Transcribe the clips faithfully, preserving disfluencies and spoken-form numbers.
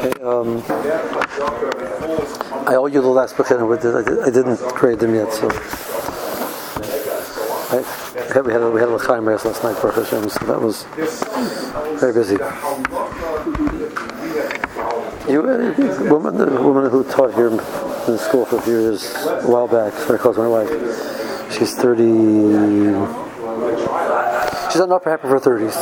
Okay, um, I owe you the last book, and I, did, I didn't grade them yet, so I, we had a, we had a l'chaim last night, Baruch Hashem, so that was very busy. You, uh, woman, the woman who taught here in the school for a few years, a while back, very close to my wife. She's thirty. She's on upper half of her thirties.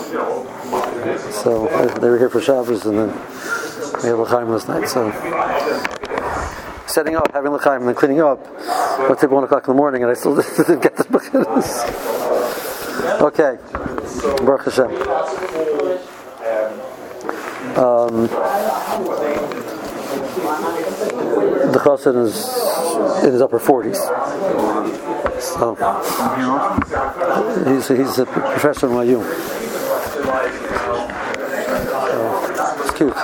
So uh, they were here for Shabbos, and then we had l'chaim last night. So setting up, having l'chaim, and then cleaning up. It took one o'clock in the morning, and I still didn't get the book. Okay, Baruch Hashem. Um, the chassan is in his upper forties. So he's he's a professor in Y U. So it's cute.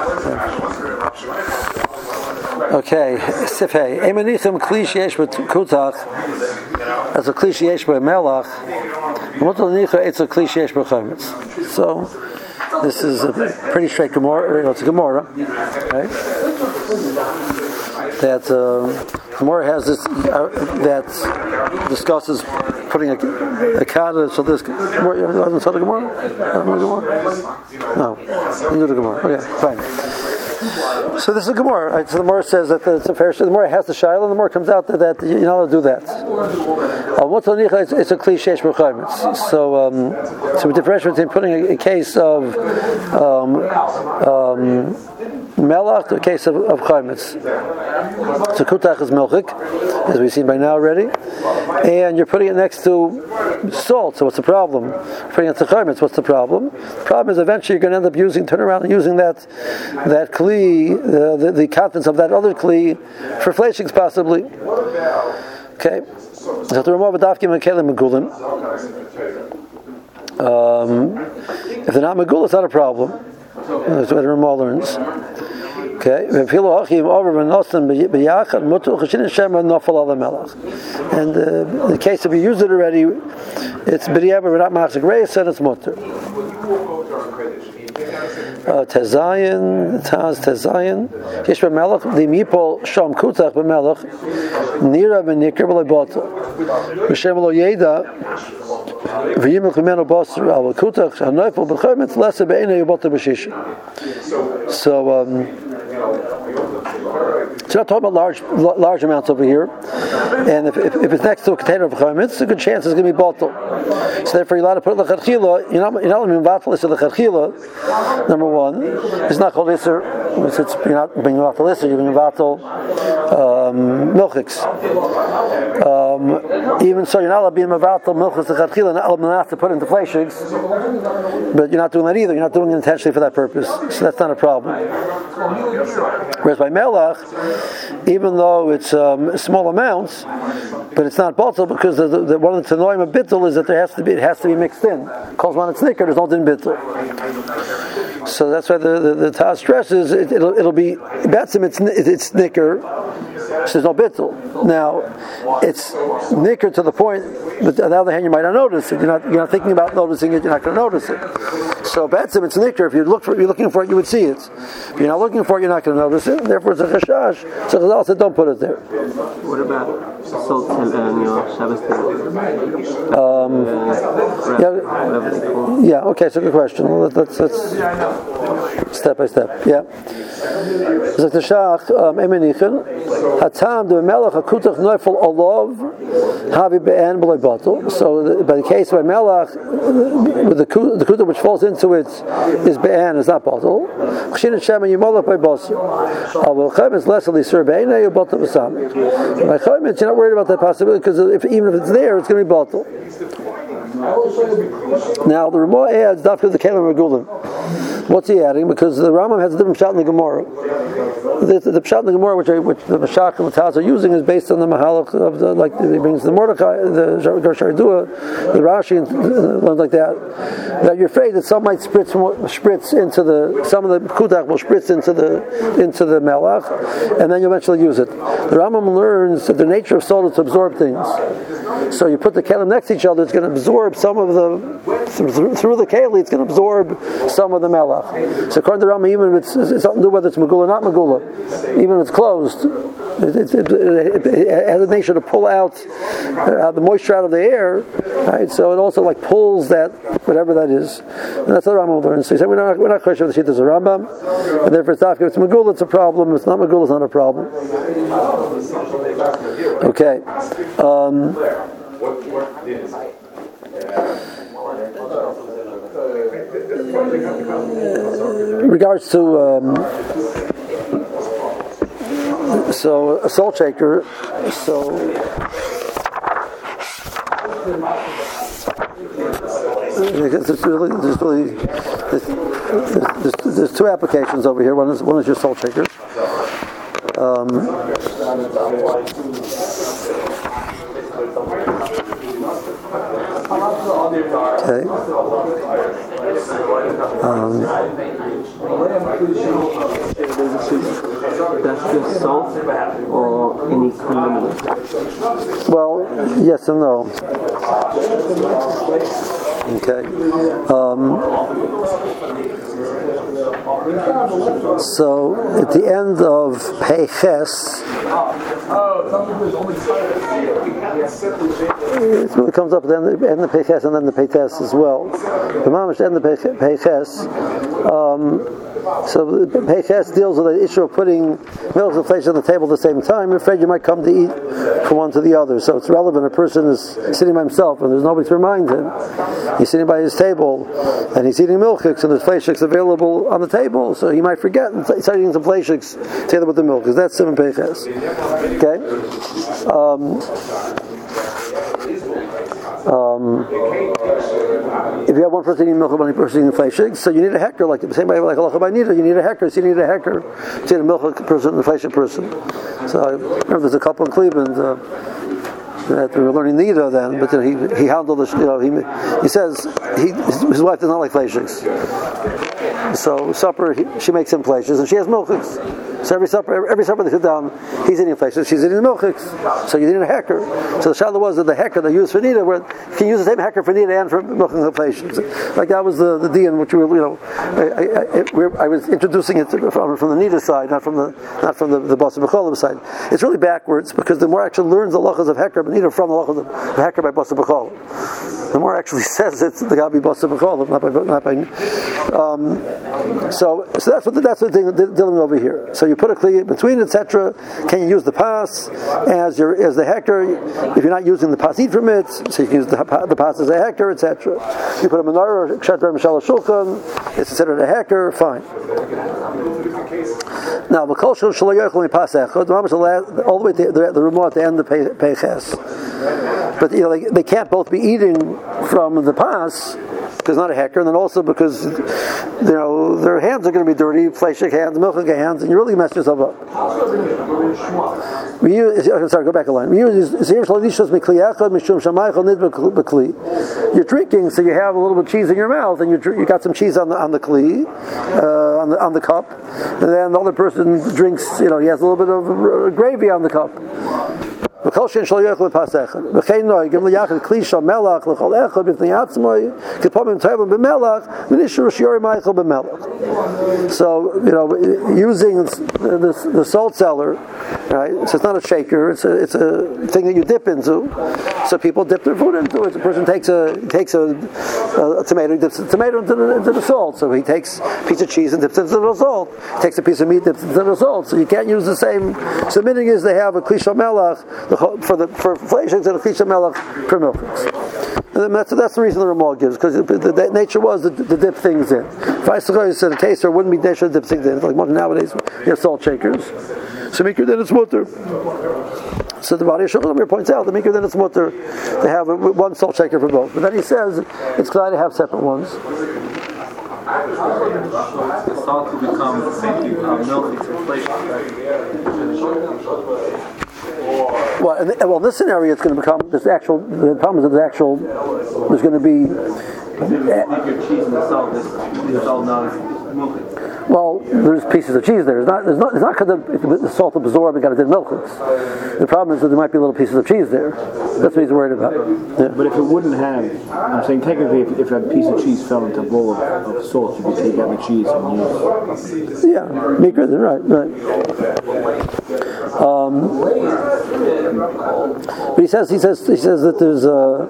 Yeah. Okay, Sifhei. Emanichim kli sheyesh b'kutach as a kli sheyesh b'melach. Mutal nicha it's a kli sheyesh b'chametz. So this is a pretty straight Gemara. You know, it's a Gemara, right? That uh, Gemara has this uh, that discusses putting a, a kata. So this Gemara, you haven't saw the Gemara? No, you do the Gemara. Okay, fine. So this is a Gemara. Right? So the Gemara says that it's a fair. The Gemara has the shaila, and the Gemara comes out that, that you're not allowed to do that. It's, it's a cliche. So, um, so we differentiate between putting a, a case of um, um, melach to a case of, of chaimitz. So kutach is melchik, as we've seen by now already, and you're putting it next to salt. So what's the problem? Putting it to chaimitz. What's the problem? The problem is eventually you're going to end up using, turn around and using that that kli, uh, the, the contents of that other kli, for fleshings possibly. Okay. So to remove a dafkim and kelim megulim. Um, if they're not megul, it's not a problem. That's what the Ramah learns. Okay. And uh, in the case if you use it already, it's b'di'ever, we're not machzik reis, and it's mutter. Tezayin, Taz Tezayin, Yesh b'melech, the mipol sham kutach b'melech, nira v'nikr v'loi botel, v'shem lo yeda, v'yimel kumeno boster al kutach, hanoifel b'chaymet, lesa be'ena yobotel b'shisha. So, um, so we're not talking about large large amounts over here, and if, if, if it's next to a container of chametz, a good chance it's going to be bottle. So therefore, you're allowed to put lechatchila. You're not you're not going to be vatal to lechatchila. Number one, it's not called iser. It's you're not being vatal iser. You're being vatal milchiks. Um, even so, you're not allowed to be vatal milchiks lechatchila. Not allowed to put into fleshigs, but you're not doing that either. You're not doing it intentionally for that purpose. So that's not a problem. Whereas by melach, even though it's um, small amounts, but it's not bottle because the, the, the, one of the tanoim of bittul is that there has to be it has to be mixed in. Calls one it's nicker, there's no din bittul. So that's why the the, the Taz stresses it, it'll it'll be batsim it's it's nicker. So there's no bittul. Now it's nicker to the point, but on the other hand, you might not notice it. You're not you're not thinking about noticing it. You're not going to notice it. So batsim it's nicker. If you look for you're looking for it, you would see it. If you're not looking for it, you're not going to notice it. Therefore, it's a chashash. So Chazal said, don't put it there. What about salt and uh, you know, Shabbos um, yeah, yeah. Okay, so good question. Well, let's let's step by step. Yeah. Zok tashach emenichen hatam de melach hakutach neufel olav havi be'en b'loy batel. So by the case of melach, with the the kutach which falls into it is be'en, is not batel. Chshin and shem and yimolach by batel. Al v'chem is less ali sur be'en you batel v'samit. By chem you're not worried about that possibility because if even if it's there, it's going to be batel. Now the Ramah adds dafka the kelim regulim. What's he adding? Because the Rambam has a different pshat in the Gemara. The, the, the pshat in the Gemara, which, I, which the Mashach and the Taz are using, is based on the Mahalach of the, like he brings the Mordechai, the Shardua, the Rashi, and uh, like that. That you're afraid that some might spritz spritz into the some of the kutach will spritz into the into the melach, and then you eventually use it. The Rambam learns that the nature of salt is to absorb things. So you put the kelim next to each other, it's going to absorb some of the, through, through the keli, it's going to absorb some of the melach. So according to Rama, even if it's, it's something to do whether it's megula or not megula, even if it's closed, it, it, it, it, it has a nature to pull out uh, the moisture out of the air, right? So it also like pulls that, whatever that is. And that's what Rambam learns. So he said, we're not, we're not quite sure if the sheet is a Rambam, and therefore it's not, if it's megula, it's a problem. If it's not megula, it's not a problem. Okay. Um, in regards to um, so a salt shaker, so there's really, there's really there's, there's, there's two applications over here. One is one is your salt shaker. Um, okay. Um, That's just salt or any condiment? Well, yes and no. Okay. Um, so at the end of Peiches, it really comes up at the end of, end of Peiches and then the Peites as well. The mamish end of Peiches. Um, so the Peiches deals with the issue of putting milk and flesh on the table at the same time. You're afraid you might come to eat from one to the other. So it's relevant. A person is sitting by himself and there's nobody to remind him. He's sitting by his table and he's eating milchiks and there's fleishiks available on the table, so he might forget and start eating some fleishiks together with the milk, because that's Simon Peiches. Okay? Um, um, if you have one person eating milk and one person eating fleishik, so you need a hecker, like the same way like halacha by nida, you need a hecker, so you need a hecker to eat a milk person and a fleishik person. So I remember there's a couple in Cleveland uh, that we were learning nida then, but then he he handled the, you know, he he says he his, his wife does not like fleishiks. So supper, he, she makes him fleishiks and she has milchiks. So every supper, every, every supper they sit down, he's eating fleishiks, she's eating milchiks. So you need a hecker. So the shaila was that the hecker they used for nida, where you can use the same hecker for nida and for milchiks and fleishiks. Like that was the the din which we were, you know, I, I, I, we I was introducing it to, from from the nida side, not from the not from the the basar b'cholim side. It's really backwards, because the more actually learns the halachas of hecker but nida from the halachas of hecker by basar b'cholim, the more actually says it's the gabi basar b'cholim, not by not by. Um, so so that's what the, that's the thing dealing over here. So you put a kli between, et cetera. Can you use the pas as your as the hecker? If you're not using the pasit from it, so you can use the, the pas as a hecker, et cetera. You put a menorah, ksheter mishal shulchan, it's considered a hecker. Fine. Now, the kol shel shaloyachol mipas echad, all the way to the, the Ramah at the end of Peiches. But you know, they, they can't both be eating from the pas, because not a hecker, and then also because you know their hands are going to be dirty, fleishik hands, milchik hands, and you really mess yourself up. We use, sorry, go back a line. We use you're drinking, so you have a little bit of cheese in your mouth, and you you got some cheese on the on the kli, uh, on the on the cup, and then the other person drinks. You know, he has a little bit of gravy on the cup. So you know, using the, the salt cellar, right? So it's not a shaker; it's a it's a thing that you dip into. So people dip their food into it. The person takes a takes a, a, a tomato, dips a tomato into the, into the salt. So he takes a piece of cheese and dips it into the salt. He takes a piece of meat, dips it into the salt. So you can't use the same. So the meaning is they have a klisha melach for the for fleishiks and a klisha melach for milchiks. And that's that's the reason the Ramah gives, because the, the, the nature was to, to dip things in. If I said a taster wouldn't be nature to dip things in. It's like nowadays we have salt shakers. So mikra then it's mutter. So the Bari Shulchan points out the mikra then it's mutter to have one salt shaker for both. But then he says it's glad to have separate ones. The salt will become uh, milk and flesh. Well, in the, well, in this scenario, it's going to become this actual. The problem is that the actual there's going to be. Your cheese and the salt is all non-milky. Well, there's pieces of cheese there. It's not. It's not. It's not because the, the salt absorbed and got it in milchiks. The problem is that there might be little pieces of cheese there. That's what he's worried about. Yeah. But if it wouldn't have, I'm saying technically, if, if a piece of cheese fell into a bowl of, of salt, you could take out the cheese and use. Yeah, mikra. Right. Right. Um, but he says. He says. He says that there's a.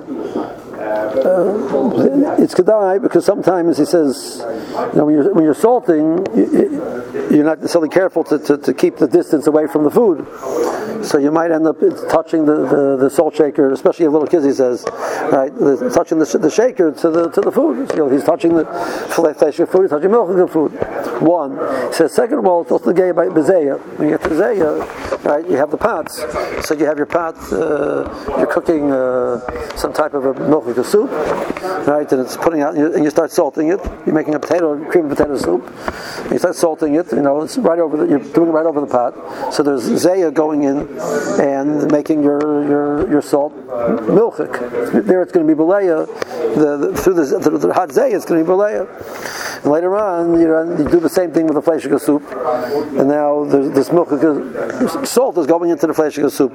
Uh, it's kedai because sometimes he says, you know, when you're when you're salting, you, you're not necessarily careful to, to, to keep the distance away from the food, so you might end up touching the, the, the salt shaker, especially a little kids. He says, right, the, touching the, the shaker to the to the food. You know, he's touching the flesh of food, he's touching milk of the food. One, he says. Second of all, it's also the gay by bezeya. When you get to bezeya, right, you have the pots. So you have your pot. Uh, you're cooking uh, some type of a milk of soup, right? And it's putting out, and you start salting it. You're making a potato, cream of potato soup. And you start salting it. You know, it's right over. The, you're doing it right over the pot. So there's zeya going in and making your your, your salt milchik. There, it's going to be beleya. The, the through the, the, the hot zeya, it's going to be beleya. And later on, you know, you do the same thing with the fleshika soup, and now this milk salt is going into the fleshika soup.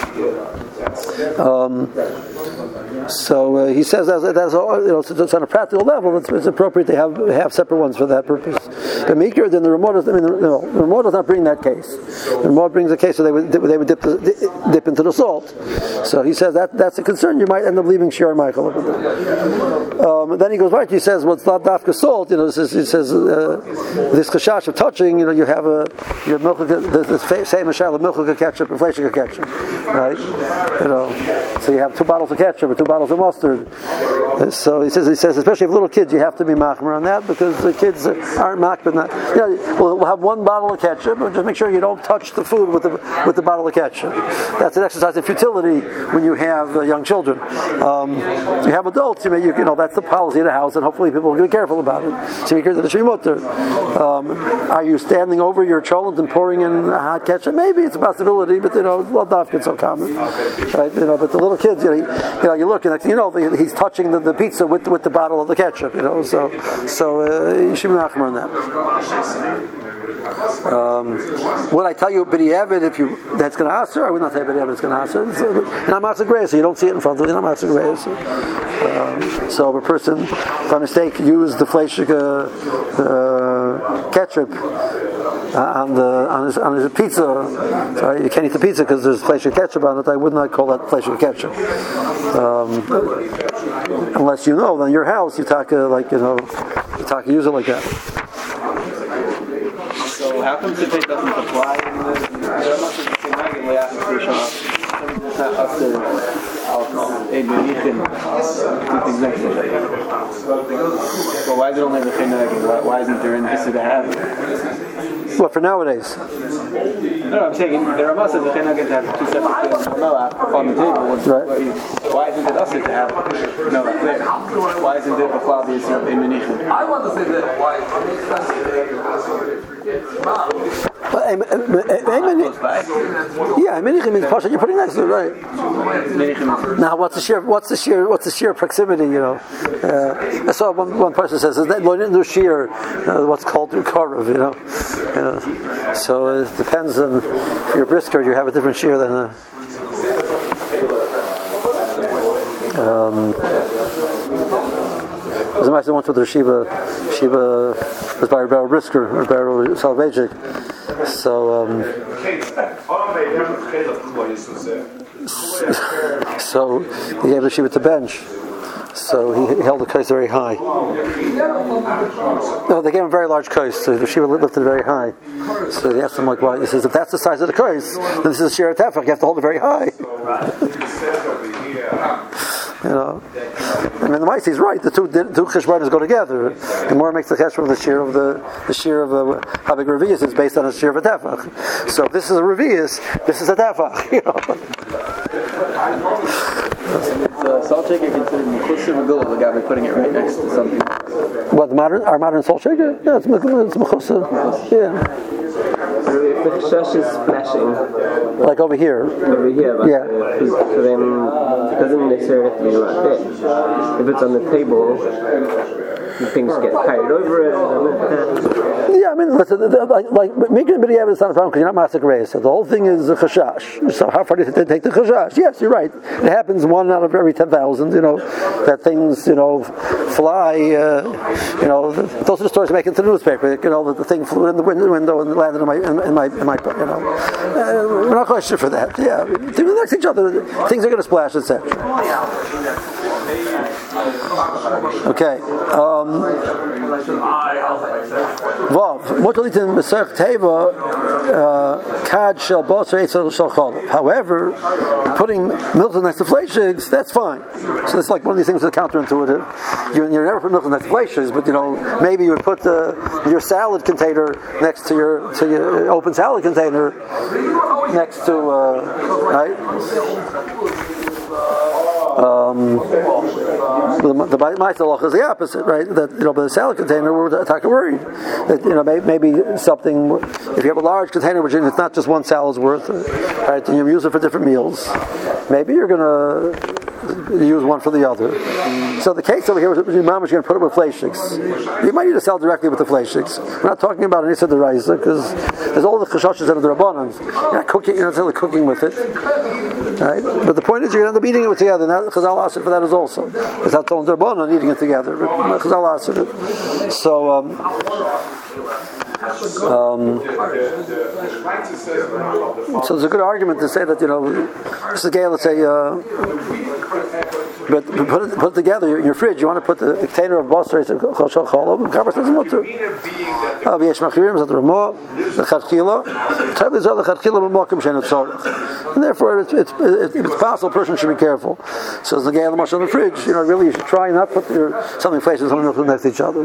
Um, So uh, he says that that's, you know, it's on a practical level. It's, it's appropriate to have have separate ones for that purpose. But Mikra, then the Ramah, I mean, the, no, the Ramah does not bring that case. The Ramah brings a case where they would they would dip, the, dip into the salt. So he says that that's a concern. You might end up leaving Shir Michael. Um, then he goes right. He says, well, it's not dafka salt. You know, he says, he says uh, this kashash of touching. You know, you have a your milk, the, the same mashal of milk ketchup and fleshika ketchup, right? You know, so you have two bottles of ketchup or two bottles of mustard. So he says, he says, especially if little kids, you have to be machmer on that because the kids aren't machmer. Not, you know, we'll, we'll have one bottle of ketchup, but just make sure you don't touch the food with the with the bottle of ketchup. That's an exercise in futility when you have uh, young children. Um, you have adults, you, may, you, you know, that's the policy of the house, and hopefully people will be careful about it. So you the um, are you standing over your cholent and pouring in hot ketchup? Maybe it's a possibility, but you know, well, not so common, right? You know, but the little kids, you know, you, you know, you're looking at, you know, he's touching the, the pizza with with the bottle of the ketchup, you know, so so uh, you should be machmer on that. Um, would I tell you b'diavad if you that's going to answer? I would not say b'diavad it's going to answer. It's not matzah greyes, so you don't see it in front of you. Not matzah greyes. Um, so if a person, by mistake, used the fleshika uh, ketchup uh, on the on his on his pizza, sorry, you can't eat the pizza because there's fleshika ketchup on it. I would not call that fleshika ketchup. Um, unless you know, then your house you talk uh, like you know, you talk use it like that. So how come the debate doesn't apply in the Ramas of the Sinai way after Rishon? It's not up to alcohol. Hey, man, you can do things next to it. Well, why is it only the Sinai? Why, why isn't there in this to have it? What for nowadays? No, no, I'm saying the Ramas of the Sinai get to have two separate things on the table. Right. Why isn't it us to have no there? Why isn't it a Flavius in Menichin? I want to say that why But, uh, uh, uh, yeah, Menichin means pasha. You're putting next to it, right? Now, what's the sheer? What's the sheer? What's the sheer proximity? You know, uh, I saw one, one person says that they didn't do sheer. Uh, what's called korov, you know. Uh, so it depends on if you're a brisker, you have a different sheer than a. Um, As a matter, once with the Shiva, Shiva was by Rebbe Brisker, Rebbe Salvagik. So, um, so he gave the Shiva to bench. So he, he held the kais very high. No, they gave him a very large kais, so the Shiva lifted it very high. So he asked him, like, why? He says, if that's the size of the kais, then this is a shir tefach, you have to hold it very high. You know, I mean, the Maisi is right. The two the two cheshbonos go together. The more makes the cheshbon the shear of the the shear of the how big revius is based on a shear of a tefach. So if this is a revius, this is a tefach. You know. So salt shaker considered mechusar megillah, the guy by putting it right next to something. What the modern our modern salt shaker? Yeah, it's it's mechusar. Yeah. If the chash is splashing, like over here. Over here, but yeah. Uh, so then it doesn't necessarily have to be right there. If it's on the table, things get carried over it. Yeah, I mean, listen, like, like making a b'diavad is not a problem because you're not masik reis. So the whole thing is a chashash. So how far do you take the chashash? Yes, you're right. It happens one out of every ten thousand. You know that things, you know, fly. Uh, you know, those are the stories making to the newspaper. You know, that the thing flew in the window and landed in my, in, in my, in my, you know. Uh, we're not question for that. Yeah, they're next to each other. Things are going to splash, et cetera. Okay. Um, Vav. Mutalitin Mesach Teva Kad Shel Basar Eitzel Shel Cholov. However, putting milk next to fleishigs, that's fine. So it's like one of these things that's counterintuitive. You you never put milk next to fleishigs, but you know maybe you would put the your salad container next to your to your open salad container next to uh, right. Um, the the Ma'aser Halacha is the opposite, right? That you know, by the salad container, we're worried that you know maybe something. If you have a large container, which it's not just one salad's worth, right? And you use it for different meals, maybe you're going to use one for the other. So the case over here is that your mom is going to put it with fleishigs. You might need to sell directly with the fleishigs. We're not talking about an Issa D'Oraisa because there's all the chashashas and the rabbanans. You're not cooking. You're not really cooking with it. Right? But the point is, you're going to end up eating it together. Now, Chazal asked for that as also. It's not only the rabbanan eating it together. Chazal asked it. So. Um, Um, so there's a good argument to say that you know, this is again, let's say, uh, but put it, put it together in your fridge. You want to put the container of basar, chol cholov, and Kabbalah doesn't want to. V'yesh machirim zat ramah lechatchila, tabli zat lechatchila b'makom she'en tzorich, and therefore it's it's it's, it's possible. A person should be careful. So as the guy on the in the fridge, you know, really you should try not put your something places something next to each other.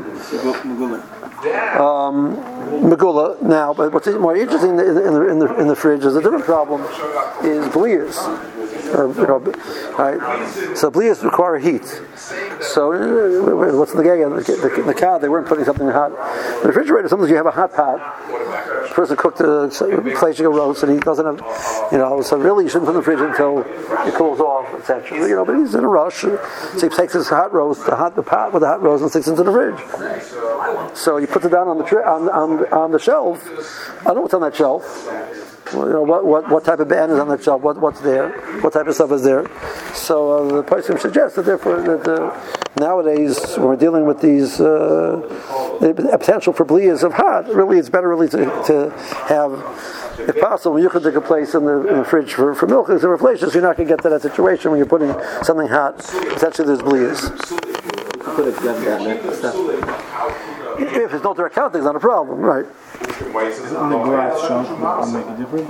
Um, Megula. Now, but what's more interesting in the, in the in the in the fridge is a different problem. Is blias, or you know, right? So blias require heat. So what's the gag? The, the, the cow they weren't putting something hot. In the refrigerator, sometimes you have a hot pot. The person cooked a fleishig roast and he doesn't have, you know. So really, you shouldn't put it in the fridge until it cools off, et cetera. You know, but he's in a rush. So he takes his hot roast, the hot the pot with the hot roast, and sticks it into the fridge. So he puts it down on the tra- on, on on the shelf. I don't know what's on that shelf. Well, you know what, what what type of band is on that shelf? What what's there? What type of stuff is there? So uh, the person suggests that therefore that uh, nowadays when we're dealing with these uh, potential for blias of hot, really it's better really to, to have, if possible, you could take a place in the, in the fridge for, for milk and replaces. So you're not going to get to that situation when you're putting something hot. Essentially, there's blias. Put it together that next stuff. If it's no direct contact, it's not a problem, right? In the glass shelf will make a difference.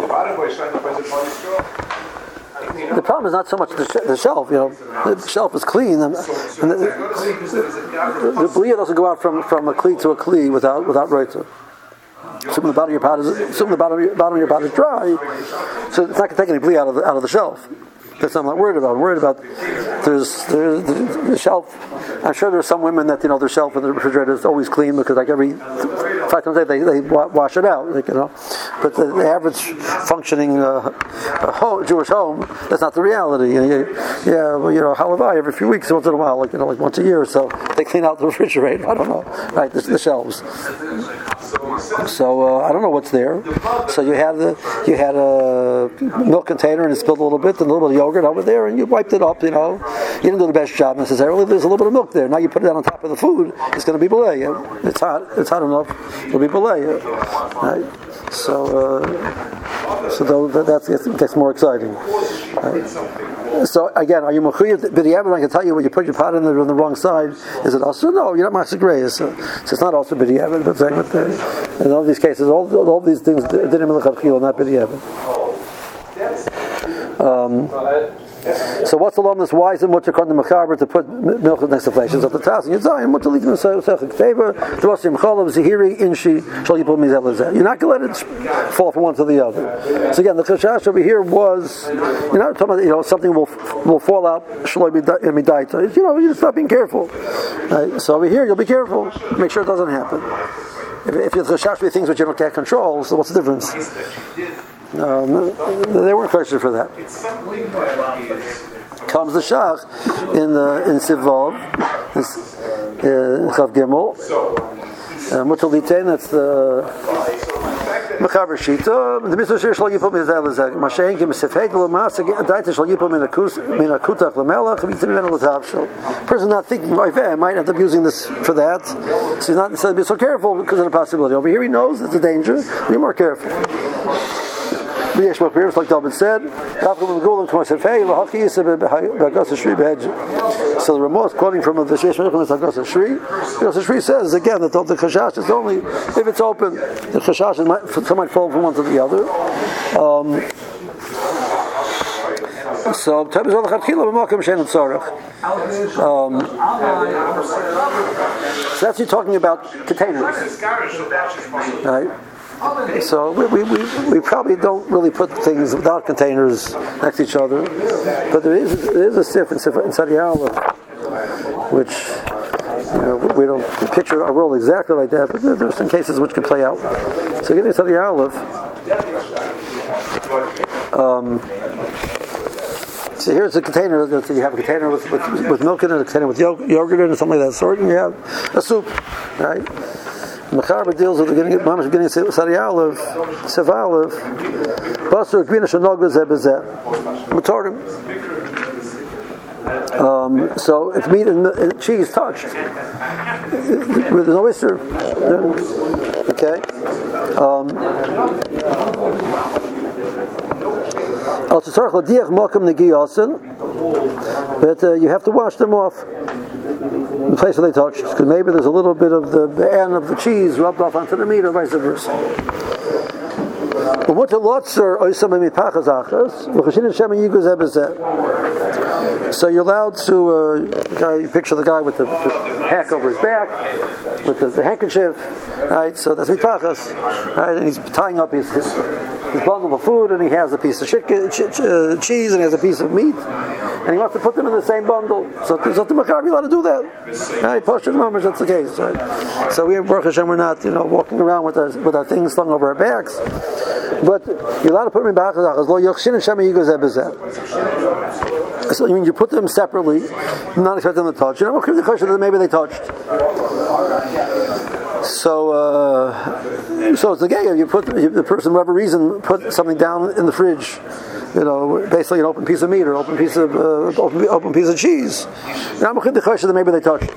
The problem is not so much the, sh- the shelf. You know, the shelf is clean, and, and the, the, the blia doesn't go out from, from a kli to a kli without without reiter. Assuming the bottom of your pot is assuming the bottom of your, bottom of your pot is dry, so it's not going to take any blia out of the, out of the shelf. That's what I'm not worried about. I'm worried about there's, there's the, the shelf. I'm sure there's some women that you know their shelf in the refrigerator is always clean because like every five times a day they, they wash it out, like, you know. But the, the average functioning uh, home, Jewish home, that's not the reality. You know, yeah, well, you know, halavai every few weeks, once in a while, like you know, like once a year or so, they clean out the refrigerator. I don't know, right? The, the shelves. So uh, I don't know what's there. So you had the you had a milk container and it spilled a little bit, and a little bit of yogurt over there, and you wiped it up. You know, you didn't do the best job necessarily. There's a little bit of milk there. Now you put it down on top of the food. It's going to be belay. It's hot. It's hot enough. It'll be belay. Right? So uh, so that gets more exciting. Right? So again, are you mechuyev b'diavad? I can tell you when you put your pot in there on the wrong side. Is it also? No, you're not masik reis. So, so it's not also b'diavad. But saying that in all these cases, all all these things didn't melechatchila, not b'diavad. Um, so what's the lomness? Why is it mutter kon the mechaber to put milk next to flesh? It's up the task. You're not going to let it fall from one to the other. So again, the chashash over here was, you're not talking about, you know, something will will fall out. You know, you're just not being careful. Right? So over here, you'll be careful. Make sure it doesn't happen. If, if the chashash be things which you can't control, so what's the difference? Um, they weren't questioned for that. Comes the shach in the in Sivov. Chav Gimel. Mutal Litain, that's the Mechaber Shita. The Mitzvah Shir Shal Yipum is Elazek. Mashen Kim Sefek Lamas Daita Shal Yipum Min Akutach Lamelach Mitzvah Men Latavshel. Person not thinking, I might end up using this for that. So he's not instead of being so careful because of the possibility. Over here he knows it's a danger. Be more careful. Like David said, so the Ramah is quoting from the Sheish Menachem Hagos Shri. Hagos Shri says again that the chashash is only if it's open. The chashash might some might fall from one to the other. Um, so um, so that's you talking about containers, right? So we, we, we, we probably don't really put things without containers next to each other, but there is there is a sif in Sadi Aleph, which you know, we don't picture our world exactly like that, but there, there are some cases which can play out. So getting Sadi Aleph, um, so here's a container. So you have a container with, with, with milk in it, a container with yogurt in it, something like that sort, and you have a soup, right? Mechaber deals with the beginning, Mamash beginning of Sadi Aleph, Sev Aleph, Basar Gvina Shanoga Zeh Bezeh, Matorim. Um, so if meat and, and cheese touched, there's no issue. Okay. Um, but uh, you have to wash them off the place where they touched, because maybe there's a little bit of the, the end of the cheese rubbed off onto the meat, or vice versa. So you're allowed to, uh, you picture the guy with the, the hack over his back, with the, the handkerchief, right? So that's mitachas, right? And he's tying up his, his his bundle of food, and he has a piece of chicken, ch- ch- uh, cheese, and he has a piece of meat, and he wants to put them in the same bundle. So, so the Mechaber, you're allowed to do that. Right? Pashut Mamash, that's the case, right? So we have Baruch Hashem, we're not, you know, walking around with our with our things slung over our backs, but you're allowed to put them in bachazachas. Lo yochshin Hashem yigozeh bezeh. So I mean, you put them separately, not expect them to touch. You know, the question is maybe they touched. So, uh, so it's the gay. You put the person, for whatever reason, put something down in the fridge. You know, basically an open piece of meat or open piece of uh, open, open piece of cheese. Now, the question that maybe they touched.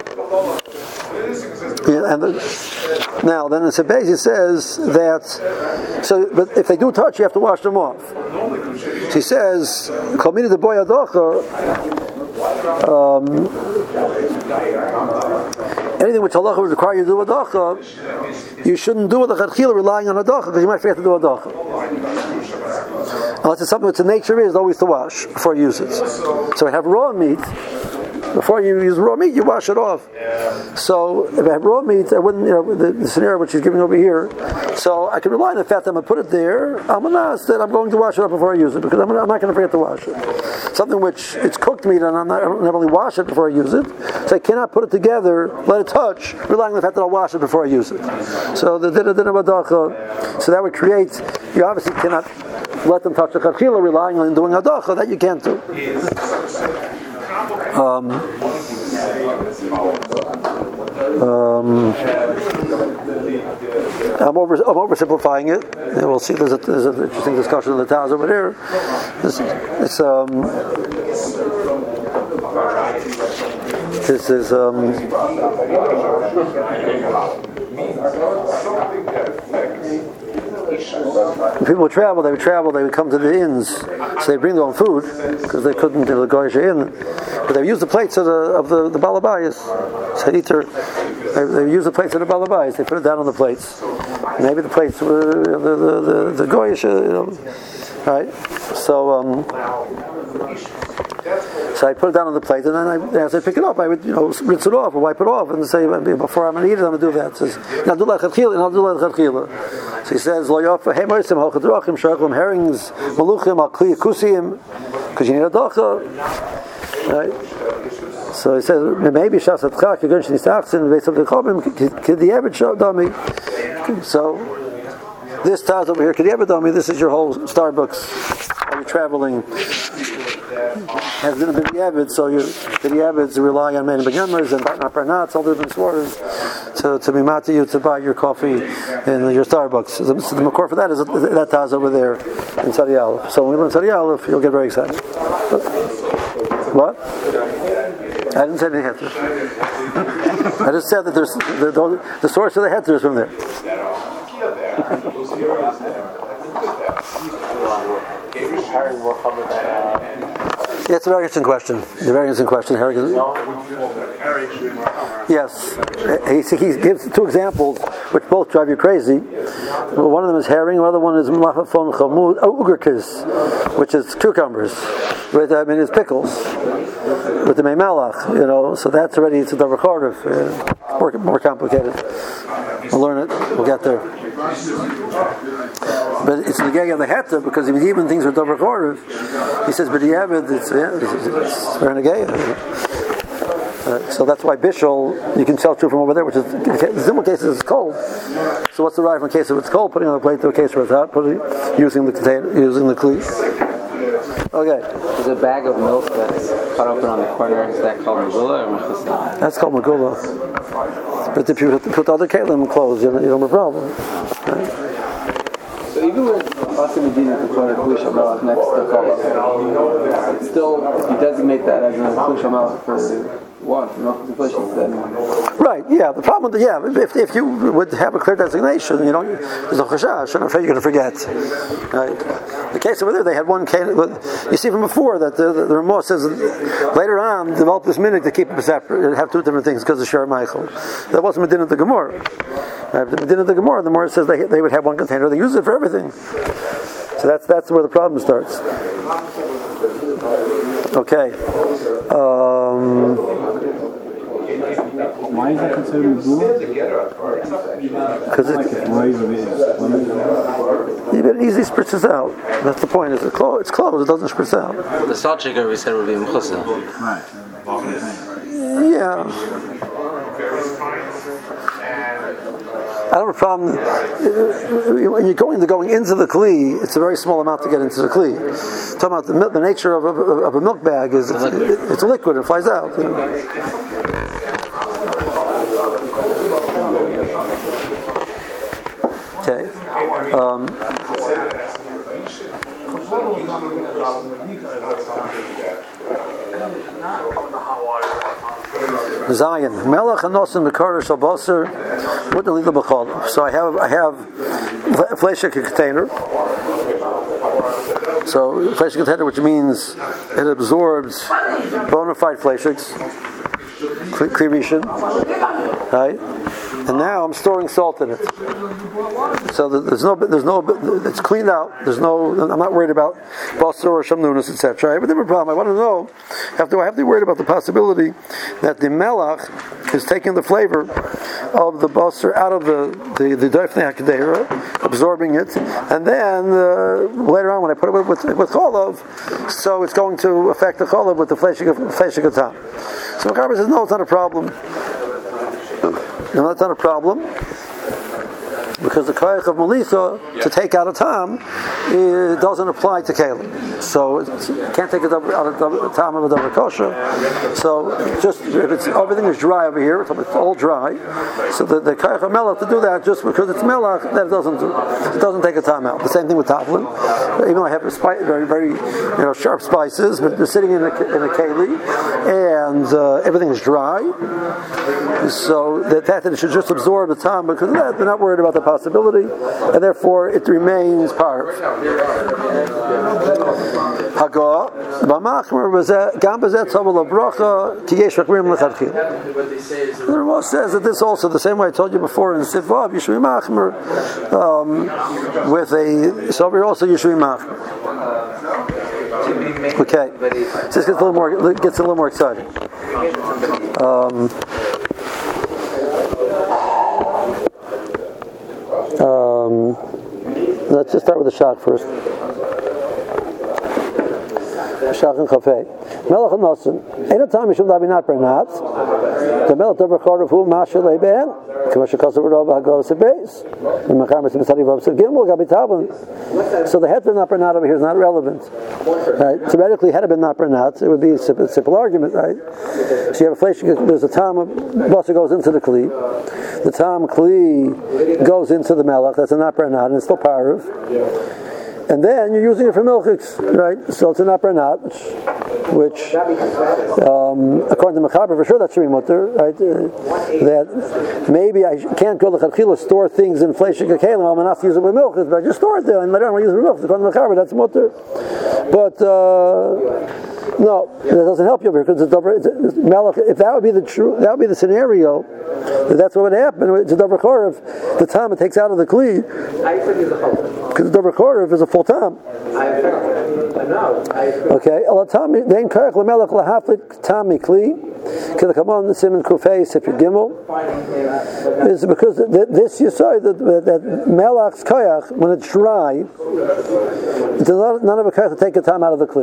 Yeah, and the, now, then in Sebez it says that. So, but if they do touch, you have to wash them off. So he says, "Kalmini the boy adocha." Um, anything which halacha would require you to do adacha, you shouldn't do it lechatchila relying on adacha, because you might forget to do adacha. Unless it's something which the nature is always to wash before you use it. So I have raw meat. Before you use raw meat, you wash it off. So if I have raw meat, I wouldn't, you know, the, the scenario which he's giving over here. So I can rely on the fact that I'm going to put it there. I'm going to ask that I'm going to wash it up before I use it, because I'm, I'm not going to forget to wash it. Something which it's cooked meat, and I'm not, I don't never really wash it before I use it. So I cannot put it together, let it touch, relying on the fact that I'll wash it before I use it. So the dinner dinner badacha. So that would create. You obviously cannot let them touch the chachila, relying on doing adacha. That you can't do. Um, um, I'm over I'm oversimplifying it. And we'll see. There's, a, there's an interesting discussion in the Taz over there. This, it's um, this is um, when people would travel, they would travel, they would come to the inns, so they bring their own food, because they couldn't do the goyish inn, but they would use the plates of the of the, the balabayas. So either they, they would use the plates of the balabayas, they put it down on the plates. Maybe the plates were the the the, the goyish, you know, right? So um, so I put it down on the plate, and then I, as I pick it up, I would, you know, rinse it off or wipe it off, and say before I'm going to eat it, I'm going to do that. It says, and I'll do like chachila, and I'll do like chachila. So he says, lo yofa hey moisim hochadrachim sharachim herrings maluchim al kli kusim, because you need a dacha, right? So he says maybe shasatcha kagun shnisachsin based on the chobim kid the average dummy. So this ties over here. Kid the average dummy. This is your whole Starbucks. You're traveling. has been a b'diavad, so you b'diavad rely on many beginners and not parnats, all different sources to to be mati you to buy your coffee in your Starbucks. So the, so the makor for that is that taz over there in Tzadi Aleph. So when we learn Tzadi Aleph, you'll get very excited. What? I didn't say any heter. I just said that there's the, the, the source of the heter is from there. Yeah, it's a very interesting question. It's a very interesting question. Yes, he, he gives two examples which both drive you crazy. One of them is herring. The other one is mlachafon chamud ugerkis, which is cucumbers. With I mean, it's pickles with the meimelach. You know, so that's already it's a davar chorif. Uh, more more complicated. We'll learn it. We'll get there. But it's the gag of the heter because even things with davar chorif, he says, but yeah, it's yeah, it's, it's very negaya. Uh, so that's why bishul you can tell true from over there, which is in simple cases it's cold. So what's the right from a case if it's cold? Putting on the plate to a case where it's hot, putting using the container, using the cleat. Okay. There's a bag of milk that's cut open on the corner. Is that called megula or mechusah? That's called megula. But if you put other kalim clothes, you don't have a problem. Right? So even with Asim Medina to put a Kli Shamelach next to Cholov, it's still, you designate that as a Kli Shamelach for what? For milk deflations then? Right, yeah. The problem with the, yeah, if, if you would have a clear designation, you know, there's no chashash, and I'm afraid you're going to forget. Right? The case over there, they had one case, you see from before that the, the, the Ramah says later on, develop this minhag to keep it separate, have two different things because of Shar Michael. That wasn't Medina the Gemara. Right? The Medina the Gemara, the Gemara says they, they would have one container, they use it for everything. So that's that's where the problem starts. Okay. Um, Why is that considered megula? Because it, it easily spritzes out. That's the point. It's closed. It's closed. It doesn't spritz out. The salt shaker we said would be mechusah. Right. Yeah. I don't have a problem. When you're going to going into the kli, it's a very small amount to get into the kli. Talking about the, milk, the nature of a, of a milk bag is it's, it's a liquid. It flies out. You know? Okay. Um, Zion Melech Anosim Mekar Shalbasar with the Lila B'chol. So I have I have fleshik container. So fleshik container, which means it absorbs bona fide fleshiks, klirishin, right? And now I'm storing salt in it. So there's no, there's no, it's cleaned out. There's no, I'm not worried about basar or shamnunas, et cetera. I have a different problem. I want to know, have to, I have to be worried about the possibility that the melach is taking the flavor of the basar out of the the the doifnei hakadera, absorbing it, and then uh, later on when I put it with with, with cholov, so it's going to affect the cholov with the fleshik fleshik atam. So Makarba says no, it's not a problem. No, that's not a problem because the koyach of malitha to take out a tam it doesn't apply to kelim, so it can't take it out of the tam of a davar kosher. So just if it's everything is dry over here, it's all dry. So the, the koyach of melach to do that just because it's melach that it doesn't it doesn't take a tam out. The same thing with taflin. Even though I have spice, very very you know sharp spices, but they're sitting in a in a keli and uh, everything is dry. So the fact that it should just absorb the tam because of that, they're not worried about the possibility, and therefore it remains part. Haga, b'machmer gam b'zeh tzavul bracha ki yesh rakrim lecharchil. The Ramah says that this also the same way I told you before in Sitvav you should be machmer um, with a so we're also you should be machmer. Okay, so this gets a little more gets a little more exciting. Um, Um, let's just start with the shach first. Shach and chafei. Melech and Nosen. Any time you should not be not bernat. The Melech of Record who Masha Leben. Commercial cost of Rova goes to base. The Makarmas and Sadi Vobs of Gimel Gabi Tabin. So the head of not bernat over here is not relevant. Right? Theoretically, had it been not bernat, it would be a simple, simple argument, right? So you have a flesh. There's a time Bosa goes into the Kli. The time Kli goes into the Melech. That's a not bernat, and it's still Parav. And then you're using it for milchiks, right? So it's an upper knot, which, which um, according to Mechaber, for sure that should be mutter, right? Uh, that maybe I can't go to Chachila, store things in fleshik kalim, I'm not to use it with milchiks, but I just store it there and later on I use it with milchiks. According to Mechaber, that's mutter. But uh, no, that doesn't help you over here because it's double. It's, it's, if that would be the true, that would be the scenario. That's what would happen. It's a double chorev. The time it takes out of the kli. Because the double chorev is a full time. Okay. Then karach lemelech lahaflik tami kli. Because come on the simon kufay sifir gimel is because this you saw that that melach's koyach when it's dry, it's none of a koyach to take a time out of the kli.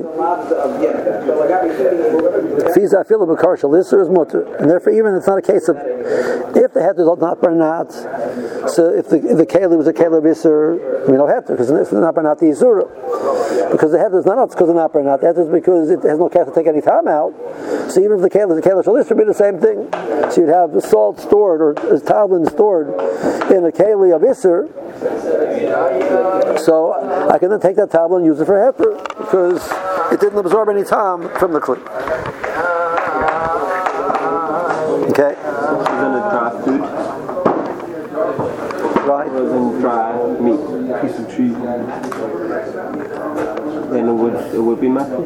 Fiza feel a bakar shalisser is mutter, and therefore even it's not a case of if the heter does not burn out. So if the if the keli was a keli biser, we don't have to because it's not burn out the yisura. Because the heter is not because it's not burn out. The heter is because it has no koyach to take any time out. So even if the keli is a keli shalisser, would be the same thing. So you'd have the salt stored or tavlin stored in a keli of iser. So I can then take that tavlin and use it for heter because it didn't absorb any time from the kli. Okay. Even a dry food. Right. Rather than dry meat, piece of cheese. Then it would it would be matter.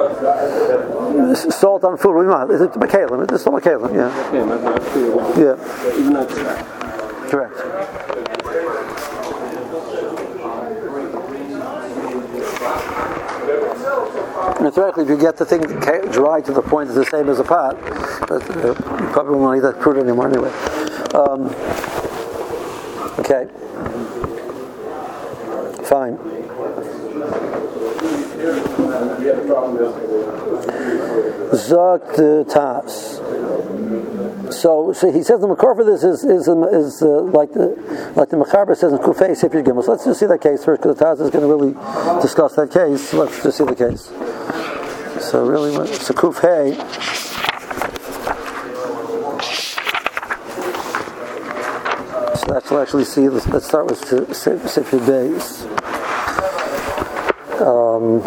Salt on food. Is it makalim? It's still makalim. Yeah. Yeah, matter food. Yeah. Even though it's dry. Correct. And theoretically, if you get the thing dry to the point it's the same as a pot, but uh, you probably won't want to eat that fruit anymore anyway. Um, okay. Fine. Zakt tas. So, so he says the makor for this is is, is uh, like the like the Mechaber says in Kufay Sifir Gimel. So let's just see that case first because the Taz is going to really discuss that case. So let's just see the case. So really, so Kufay. So let's actually see. Let's, let's start with Sifir Beis. Um,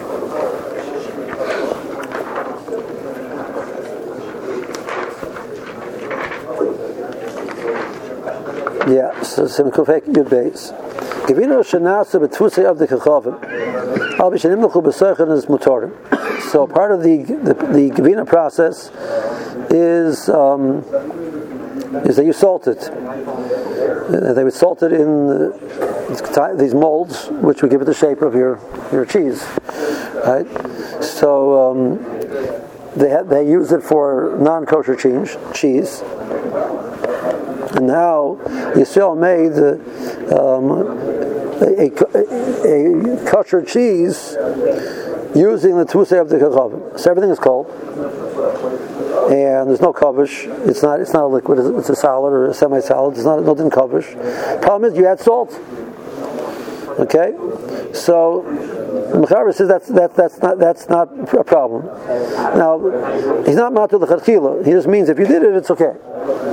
Yeah, so Simkufek Yud Beis. Gevino Shanasa Betfusei of the Kechavim. Al Bishanim Lechu B'Seichen is Mutorim. So part of the the, the Gevina process is um, is that you salt it. Uh, they would salt it in uh, these molds, which would give it the shape of your your cheese, right? So um, they ha- they use it for non-kosher cheese cheese. And now Yisrael made um, a, a, a kosher cheese using the Tfusei of the Kechavim. So everything is cold, and there's no kavish. It's not. It's not a liquid. It's a solid or a semi-solid. It's not nothing kavish. Problem is you add salt. Okay, so the Mechaber says that's that, that's not that's not a problem. Now he's not matul l'chadchila. He just means if you did it, it's okay.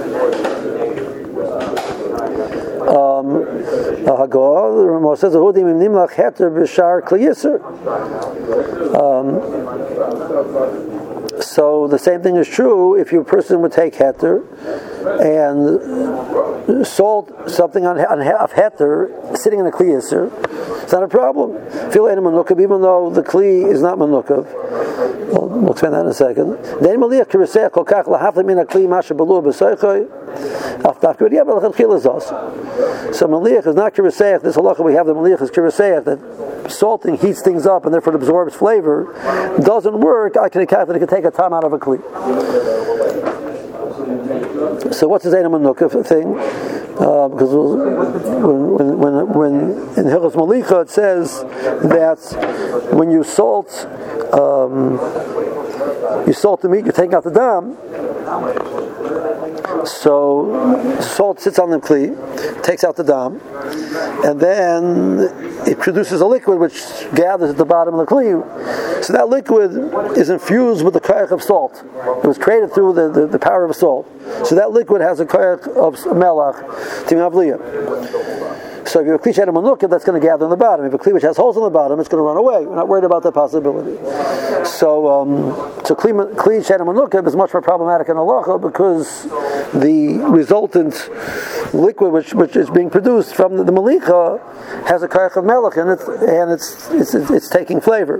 Um, says um, so the same thing is true if your person would take heter and salt something on, on of heter sitting in a kli yisr. It's not a problem. Feel any manukav, even though the kli is not manukav. Well, we'll explain that in a second. Then maliach kirisech kol kach lahafli min hakli masha beluah b'soichoy. So maliach is not kirisech. This halacha we have the maliach is kirisech that salting heats things up and therefore it absorbs flavor. Doesn't work. I can account that it can take a time out of a kli. So what's the Zayin Manukav thing? Uh, because when when when, when in Hilchos Malicha it says that when you salt um, you salt the meat, you're taking out the dam. So salt sits on the kli, takes out the dam, and then it produces a liquid which gathers at the bottom of the kli. So that liquid is infused with the koyach of salt. It was created through the, the, the power of salt. So that liquid has a koyach of melach, timavliya. So if you have a kli she'eino menukah, that's going to gather on the bottom. If you have a kli which has holes on the bottom, it's going to run away. We're not worried about that possibility. So, um, so kli, kli she'eino menukah is much more problematic in halacha because the resultant liquid which, which is being produced from the, the malicha has a koyach of melech in it, and it's, it's it's it's taking flavor.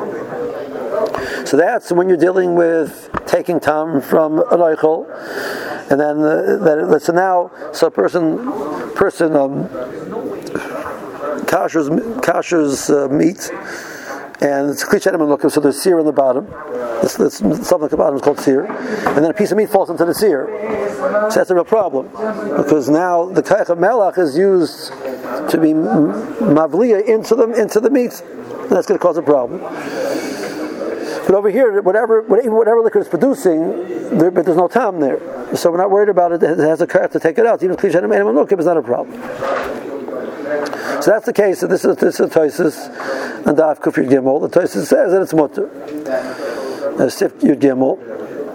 So that's when you're dealing with taking tam from an oichel, and then uh, that. So now, so a person person um, kashers kashers uh, meat, and it's kli she'eino menukah. So there's sear on the bottom. This, this something at the bottom is called sear, and then a piece of meat falls into the sear. So that's a real problem because now the koyach of melach is used to be mavliya into the into the meat. And that's going to cause a problem. But over here, whatever whatever liquid is producing, there, but there's no tam there, so we're not worried about it. It has a koyach to take it out. Even kli she'eino menukah is not a problem. So that's the case. So this is this is Tosfos and Daf Kuf Yud Gimel. The Tosfos says that it's mutter. Sif Yud Gimel.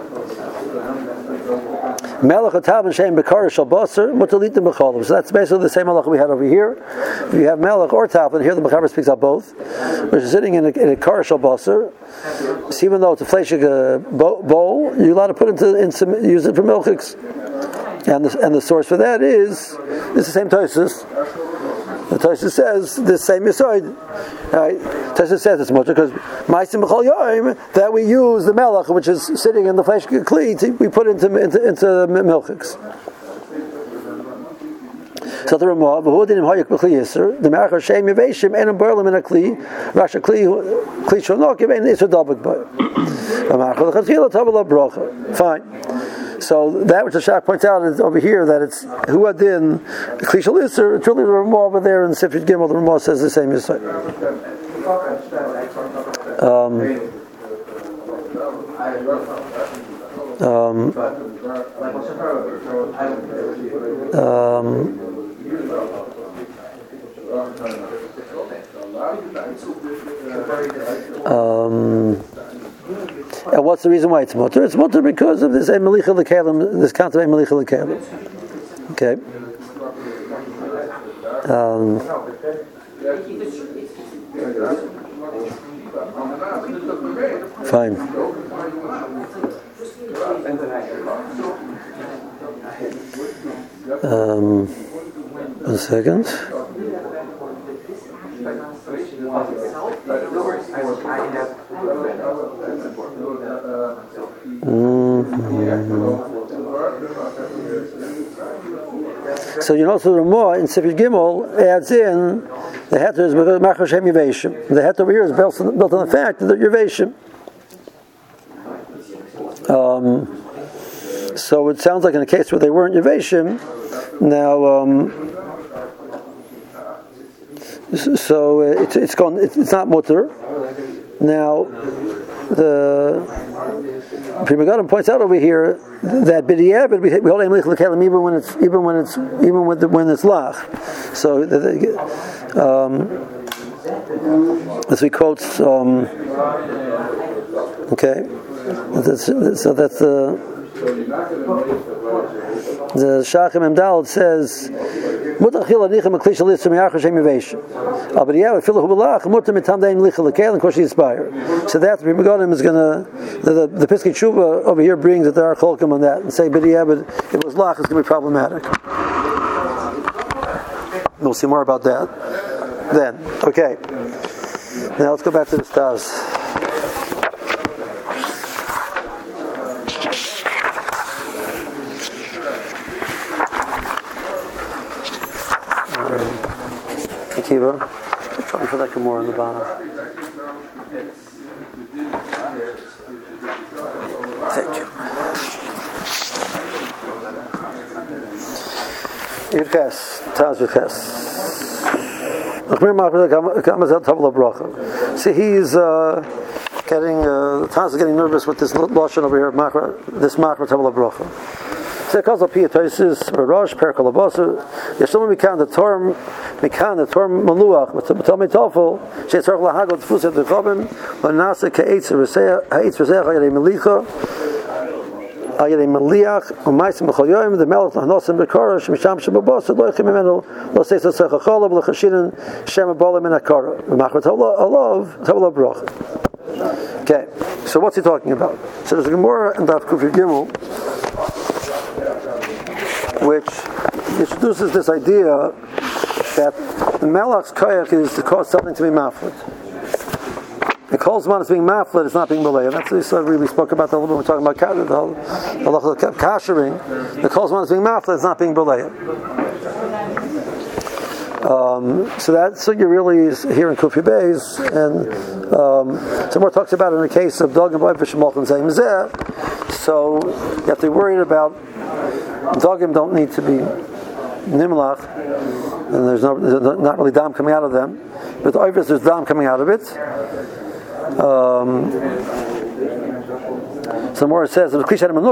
Melech atav and shein bekar shel basar mutter litin b'cholim. So that's basically the same halach we had over here. If you have melech or tav, and here the Mechaber speaks out both, which is sitting in a, in a kar shel basar. So even though it's a fleshig uh, bowl, you're allowed to put into, into use it for milchiks. And the, and the source for that is it's the same Tosfos. The Tosfos says the same Yesod. Right? Tosfos says it's much because ma'asim b'chol yom that we use the melech which is sitting in the flesh kli to, we put into into, into milchiks. So the Ramah, v'hu dinim hayuk b'kli yiser, the merachar sheim yiveshim enam barlim in a kli, rasha kli kli shonokim and iser dabek by. V'marachar l'chatchila tavel bracha. Fine. So that which the Shach points out is over here that it's hu adin kli shel iser. It's really the Ramah over there in Sif Yud Gimel. The Ramah says the same yiser. Um. Um. Um. Um, and what's the reason why it's mutter? It's mutter because of this melicha l'kelim, this concept of melicha l'kelim. Okay. Um, fine. Um, one second. Mm-hmm. So you know, so the Ramah in Sif Yud Gimel adds in the heter is because Machar Shem Yiveshim. The heter over here is built on, built on the fact that you're Yiveshim. Um, so it sounds like in a case where they weren't Yiveshim, now. Um, So it's it's gone. It's not mutter. Now the Pri Megadim points out over here that b'diavad we we hold emlich l'kelim even when it's even when it's even when the, when it's lach. So um, as we quote, um, okay, so that's the the Shachim Emdal says. Mutar chila nichem akli shel yisur miyachar shem yivesh. But yeah, filahu b'lach mutar mitam dein licha lekel and koshi inspire. So that the Pri Megadim is going to the the, the Piskei Tshuva over here brings that there are cholkim on that and say, but yeah, but if it was lach, it's going to be problematic. We'll see more about that then. Okay. Now let's go back to the stars. Akiva, trying for that Gemara on the bottom. Thank you. Yudches, Taz Yudches. See, he's uh, getting uh, Taz is getting nervous with this lashon over here. Makra, this makra tabla bracha. So it calls up here Tosis Rosh Perkal Abasu. Yeshlam Mikan the term Mikan the term Maluach. But tell me Tafel. Shetzarch Lahagot Fuset the Chabim. Lanasa Keitz Reseh Haitz Reseh Hayre Melicha. Hayre Meliach. Umaisim B'Choyoyim. The Melech Nachnosim B'Karash. Misham Shebabos. Loichim Imenu. Lo Seis Tzech Chalav. L'Chashirin Shem Abolim In Akara. Machar Tavla Alav Tavla Brach. Okay. So what's he talking about? So there's a Gemara and Daf Kuf Gimel, which introduces this idea that the Melach's koyach is to cause something to be maflet. It calls one as being maflet, it's not being malay. And that's what we really spoke about that a little bit. We're talking about the whole kashering. It calls one as being maflet, it's not being malay. Um, so that's what you really is here in Kufi Beis, and um, some more talks about it in the case of Dog and Boy Vishmalch and Zaym Zeh. So you have to be worried about Dogim don't need to be nimlach, and there's, no, there's not really dam coming out of them. But the oivus, there's dam coming out of it. Um, so more it says, one of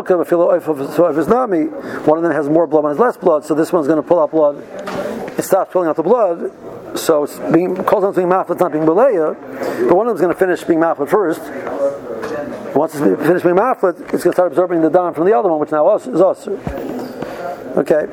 them has more blood, one has less blood, so this one's going to pull out blood. It stops pulling out the blood, so it's being called something maflet, not being beleya, but one of them's going to finish being maflet first. Once it's finished being maflet, it's going to start absorbing the dam from the other one, which now is usher. Okay.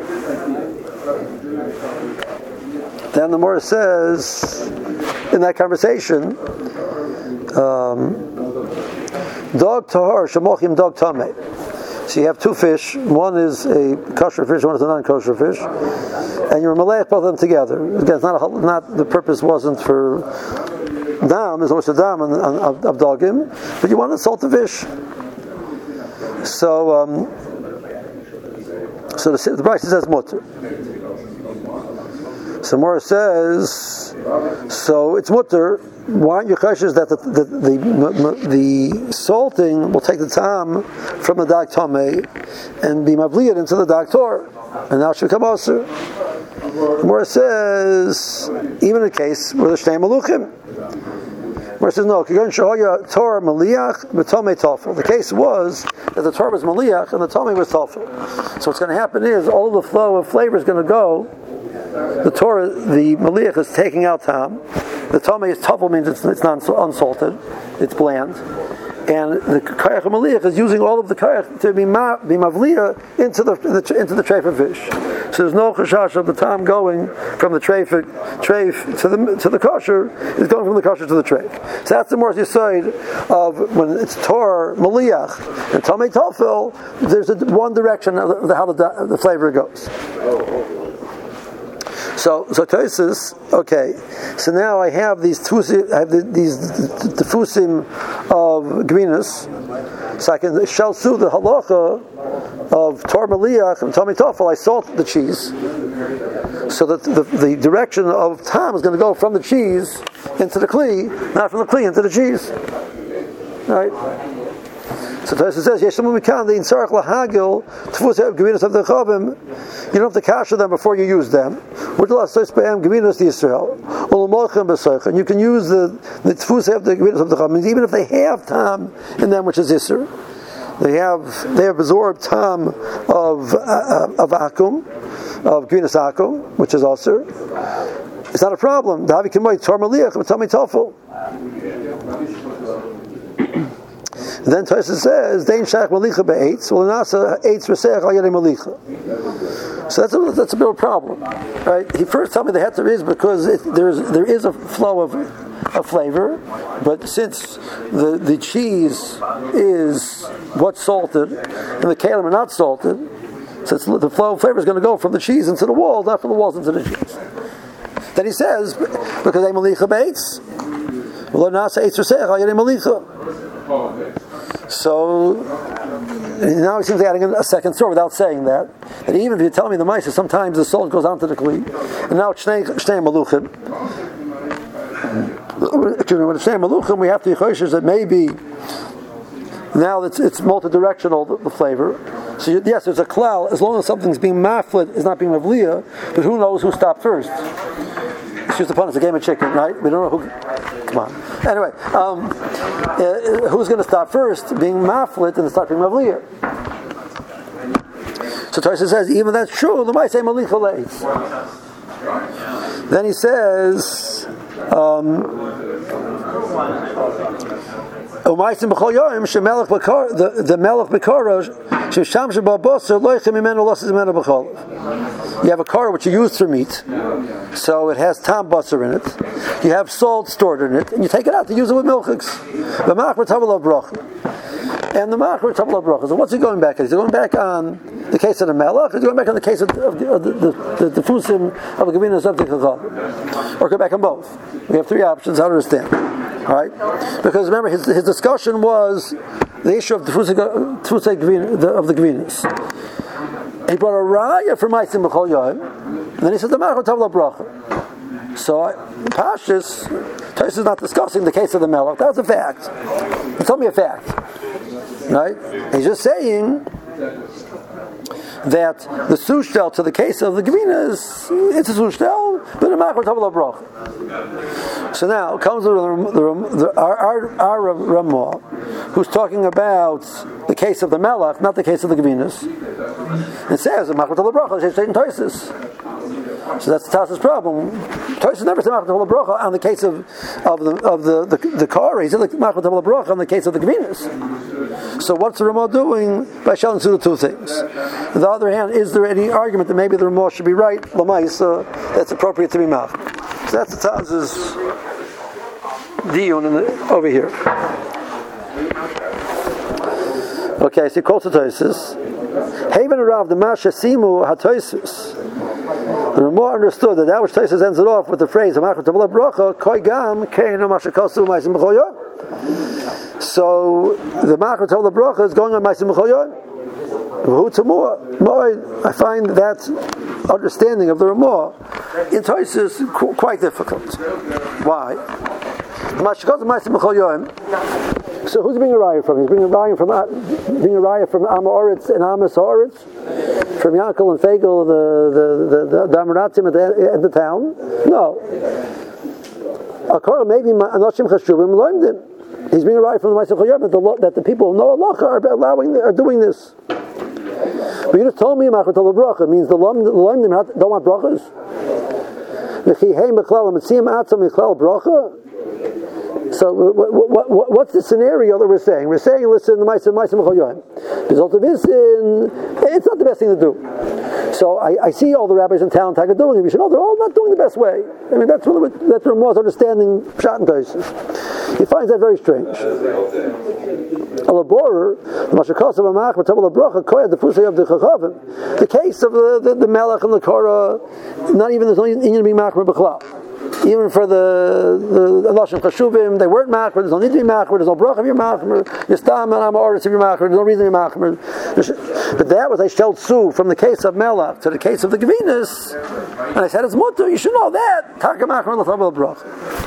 Then the Morah says in that conversation, um, dog tahar shemochim dog tameh. So you have two fish. One is a kosher fish, one is a non-kosher fish, and you're malay both of them together. Again, it's not a, not the purpose wasn't for dam. There's always a dam of, of, of dogim, but you want to salt the fish. So. Um, So the, the Brisa says mutter. So Morah says, so it's mutter. Why aren't you cautious that the the, the the salting will take the tam from the dag tameh and be mavliyad into the dag tor, and now it should come also. Morah says, even in a case where the shnei maluchim. Where it says no, Torah maliach v'tomei tafel. The case was that the Torah was maliach and the tomei was tafel. So what's going to happen is all of the flow of flavor is going to go. The Torah, the maliach is taking out tam. The tomei is tafel, means it's it's not unsalted, it's bland. And the kayach maliach is using all of the kayach to be ma, be mavliya into the, the into the treif of fish. So there's no chashash of the tam going from the treif treif to the to the kosher. It's going from the kosher to the treif. So that's the more side of when it's Torah maliach and tamei tafel. There's a, one direction of the, how the, the flavor goes. So, so Tosis, okay. So now I have these tfusim, I have the, these tefusim of gvinus, so I can shall through the halacha of Torah maliach and tamei tafel. I salt the cheese, so that the, the direction of tam is going to go from the cheese into the kli, not from the kli into the cheese. Right. So Tosis says, "Yeshemu mikan the insarach lahagil tfusim gvinus of the chavim." You don't have to kasher them before you use them. And you can use the the tfus of the gvinus of the chavim, even if they have tam in them, which is isser. They have they have absorbed tam of uh, of akum, of gvinus akum, which is isser. It's not a problem. Then Tosis says, "Dein shach malicha be'etz, well nasa eitz v'seach al yedei malicha." So that's a, that's a bit of a problem, right? He first told me the heter is because it, there's there is a flow of, of flavor, but since the the cheese is what's salted and the kalim are not salted, so it's, the flow of flavor is going to go from the cheese into the walls, not from the walls into the cheese. Then he says, because they malicha be'etz, well nasa eitz v'seach al yedei malicha. So now he seems to be adding a second story without saying that. And even if you tell me the Maisa, sometimes the salt goes onto the kli, and now it's shnei maluchim. When it's shnei maluchim, we have to be choshers that maybe now it's it's multi-directional the, the flavor. So you, yes, there's a klal as long as something's being maflet, is not being mavliya, but who knows who stopped first? Excuse the pun, it's a game of chicken, right? We don't know who. Come on. Anyway, um, uh, who's going to stop first? Being maflit and start being mavlier. So Tosfos says, even that's true, the might say malicha leis. Then he says, um, the the melech bekara shesham shebabosar loichem imenu losses imenu b'cholav. You have a car which you use for meat, so it has tam basar in it. You have salt stored in it, and you take it out to use it with milchiks. The machmer tavel bracha, and the machmer tavel bracha. So what's he going back on? Is he going back on the case of the melech, or is he going back on the case of the of the of the, the, the, the fusim of the gavinas of the chacham, or go back on both? We have three options. How to understand? All right, because remember his his discussion was the issue of the fusay of the gavinas. He brought a raya from Maisim B'chol Yom, and then he said the Machar Tavla Bracha. So Pashtus, Tosfos is not discussing the case of the Melech. That was a fact. He told me a fact, right? He's just saying that the sushtel to the case of the Gevinas, it's a sushtel, but a Machar Tavla Bracha. So now comes the, the, the, our, our, our Ramah, who's talking about the case of the Melech, not the case of the Gevinas. It says Machar Tavla Bracha, it's in Tosfos. So that's the Tosfos problem. Tosfos never said Machar Tavla Bracha on the case of of the of the the, the car. He said Machar Tavla Bracha on the case of the Gevinas. So what's the Ramah doing by showing two two things? On the other hand, is there any argument that maybe the Ramah should be right? Lamaisa, that's appropriate to be mach. So that's the Tosfos diyun in the over here. Okay, so he quotes the Tosfos. Haven Rav the Masha Simu HaTosfos. The Ramah understood that that which Tosfos ends it off with the phrase Machar Tavla Bracha Koi Gam Keinu Masha Kosu Maisim B'chol Yom. So the Machar Tavla Bracha is going on Maisim B'chol Yom. Who Tamua? I find that understanding of the Ramah in Tosfos quite difficult. Why? Masha Kosu Maisim B'chol Yom. So who's being a raya from? He's being a raya from uh, being a raya from Amoritz and Amos Haaretz, from Yankel and Fagel, the the the, the Amaratzim at the, at the town. No. According maybe Anoshim Chashuvim Loimdin. He's being a raya from the Ma'aseh Chayim that the that the people who know Allah are allowing are doing this. But you just told me Machar Tavla Bracha means the Loimdim don't want brachas. V'chihei Mechlal Mitzim Atzam Mechlal Bracha. So what, what, what, what's the scenario that we're saying? We're saying, listen, the Ma'aseh Ma'aseh B'chol Yom. The result of this, it's not the best thing to do. So I, I see all the rabbis in town are doing it. We should know they're all not doing the best way. I mean, that's what that's the Ramah's understanding Pshat and Tosfos. He finds that very strange. The case of the, the, the Melech and the Korah, not even there's no Indian to be Machmer B'chlal. Even for the the Lashon Chashuvim, they weren't machmer. There's no need to be machmer. There's no bracha if you're machmer. Yistam and Amoritz if you're machmer. There's no reason to be machmer. But that was I shelled Su from the case of Melech to the case of the Gevinas, and I said it's mutter. You should know that. Taka machmer l'chabel bracha.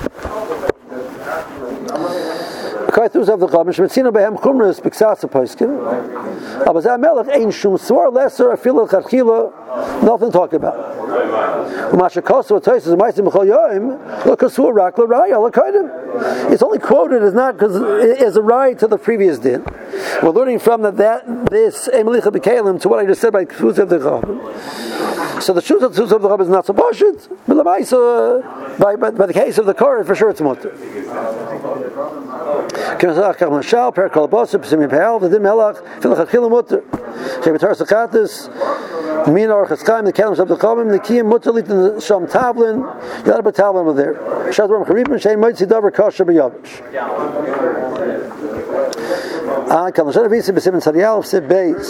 Kaitus of the Chamish Metzina behem chumras b'ksasa poskim. Abazah Melech ein shum swar lesser afilu chachila. Nothing to talk about. It's only quoted as not because as a right to the previous din. We're learning from that that this emelicha b'kelim to what I just said by Shuz of the Chab. So the Shuz of the Chab is not so poshut, but the Maisa by by the case of the Korah for sure it's mutter. Min or Chaskaim, the Kelim Shab the Chavim, the Kiyim Mutalit in the Sham Tavlin, you got to put Tavlin over there. Shadram Charibim, Shein Moitzi Davar Kosher B'Yavish. Ah, Kalashat Avisi B'Sim and Sariyal, Sib Beis.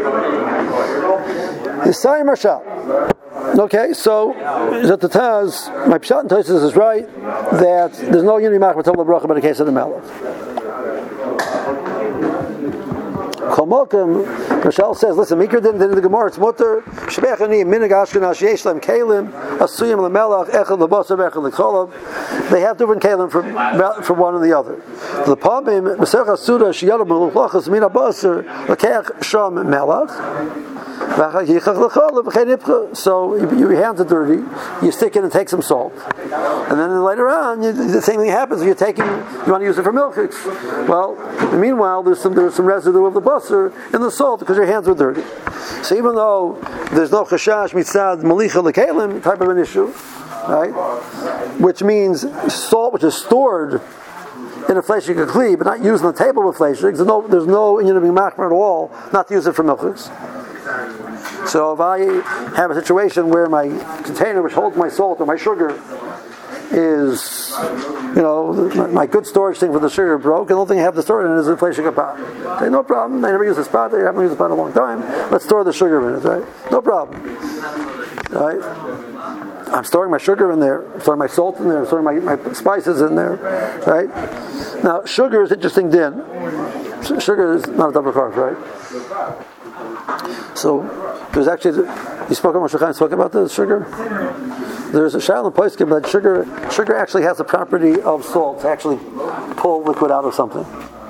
The Saim Rashal. Okay, so Zatataz, my Pshat and Tosfos is right that there's no unity Machar Tavla Bracha by the case of the Melech. Chomokim, Rashal says, listen, Mikra didn't do the Gemara, it's mutter, Shebechani, Minig Ashkenash, Yeshlem, Kalim, Asuyim, Lemelach, Echel, Lebosar, Echel, Lecholov. They have different Kalim for, for one and the other. The Pabim, Mesech Asuda, Shiyadam, Luchachas, Mina Basar, Lekech, Sham, Melach. So your hands are dirty. You stick it and take some salt, and then later on, you, the same thing happens. You're taking, you want to use it for milchiks. Well, meanwhile, there's some there's some residue of the basar in the salt because your hands were dirty. So even though there's no chashash mitzad malicha lekalim type of an issue, right? Which means salt which is stored in a fleshig kli, but not used on the table with fleshig. There's no there's no inyan of being machmer at all not to use it for milchiks. So if I have a situation where my container which holds my salt or my sugar is, you know, my, my good storage thing for the sugar broke, and the only thing I have to store it in is a fleshig pot. Okay, no problem. I never use the pot. I haven't used the pot in a long time. Let's store the sugar in it, right? No problem. Right? I'm storing my sugar in there. I'm storing my salt in there. I'm storing my, my spices in there. Right? Now, sugar is interesting din. Sugar is not a double carb, right? So, there's actually, you spoke about Moshe spoke about the sugar. There's a shayla in poskim that sugar, sugar actually has the property of salt to actually pull liquid out of something.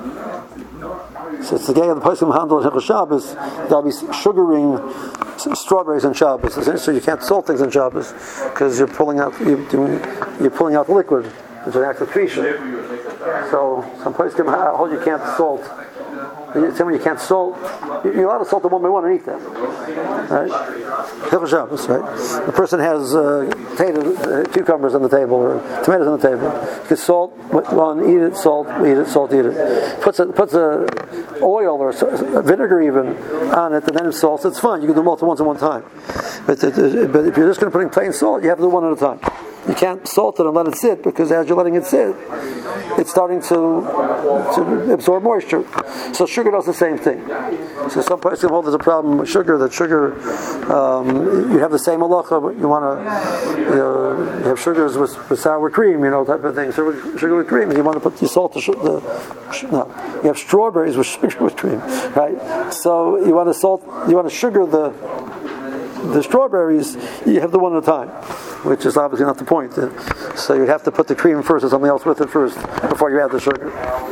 So it's the day of the poskim handle of Shabbos. They'll be sugaring strawberries on Shabbos. So you can't salt things on Shabbos because you're pulling out you're, doing, you're pulling out the liquid. It's an act of krisha. So some poskim hold you can't salt. You tell me you can't salt. You're allowed to salt them one by one and eat them. Right? Hilchos Shabbos, right? The person has uh, potatoes, uh, cucumbers on the table or tomatoes on the table. You can salt one, eat it, salt, eat it, salt, eat it. Puts a puts a oil or a vinegar even on it, and then it salts. It's fine. You can do multiple ones at one time. But, but if you're just going to put in plain salt, you have to do one at a time. You can't salt it and let it sit because as you're letting it sit, it's starting to, to absorb moisture. So sugar does the same thing. So some person hold there's a problem with sugar. That sugar, um, you have the same halacha, but you want to you know, you have sugars with, with sour cream, you know, type of thing. So sugar with cream, you want to put the salt. The, the no, you have strawberries with sugar with cream, right? So you want to salt. You want to sugar the. The strawberries, you have the one at a time, which is obviously not the point. So you have to put the cream first or something else with it first before you add the sugar.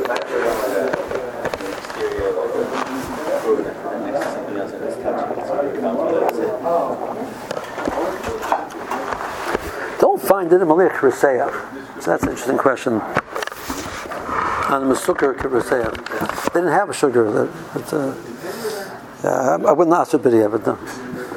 Don't find it in Malich Reseach. So that's an interesting question. On the Mesukar Reseach. They didn't have a sugar. That, that, uh, yeah, I wouldn't ask for B'di'ah, but no.